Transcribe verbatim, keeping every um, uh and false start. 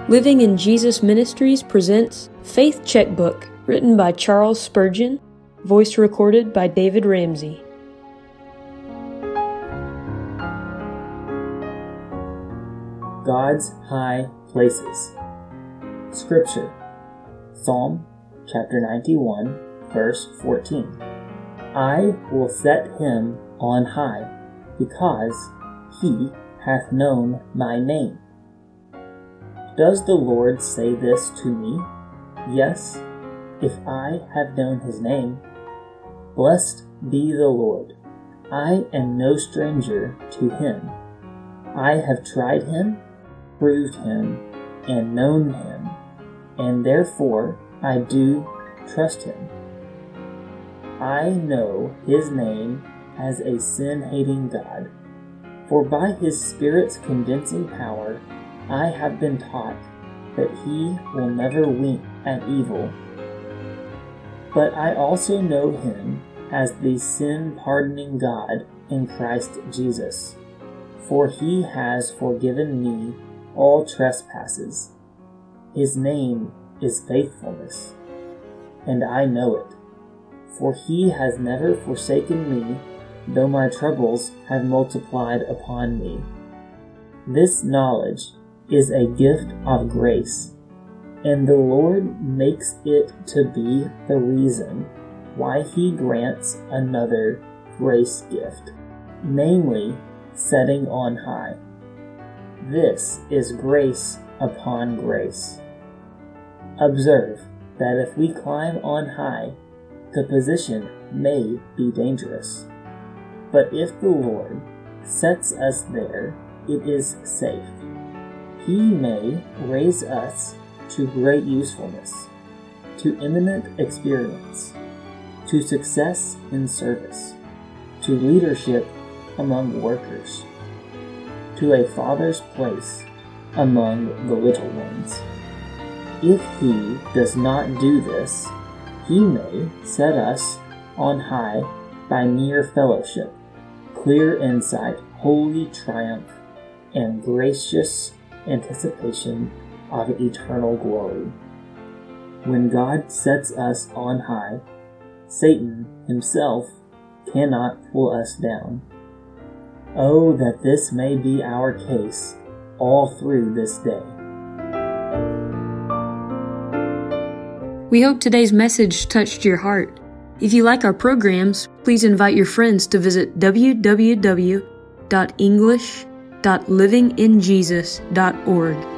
Living in Jesus Ministries presents Faith Checkbook, written by Charles Spurgeon, voice recorded by David Ramsey. God's High Places. Scripture, Psalm chapter ninety-one, verse fourteen. I will set him on high, because he hath known my name. Does the Lord say this to me? Yes, if I have known his name. Blessed be the Lord. I am no stranger to him. I have tried him, proved him, and known him, and therefore I do trust him. I know his name as a sin-hating God, for by his Spirit's convincing power I have been taught that he will never wink at evil. But I also know him as the sin-pardoning God in Christ Jesus, for he has forgiven me all trespasses. His name is faithfulness, and I know it, for he has never forsaken me, though my troubles have multiplied upon me. This knowledge is a gift of grace, and the Lord makes it to be the reason why he grants another grace gift, namely, setting on high. This is grace upon grace. Observe that if we climb on high, the position may be dangerous, but if the Lord sets us there, it is safe. He may raise us to great usefulness, to eminent experience, to success in service, to leadership among workers, to a father's place among the little ones. If he does not do this, he may set us on high by mere fellowship, clear insight, holy triumph, and gracious anticipation of eternal glory. When God sets us on high, Satan himself cannot pull us down. Oh, that this may be our case all through this day. We hope today's message touched your heart. If you like our programs, please invite your friends to visit w w w dot english dot living in jesus dot org.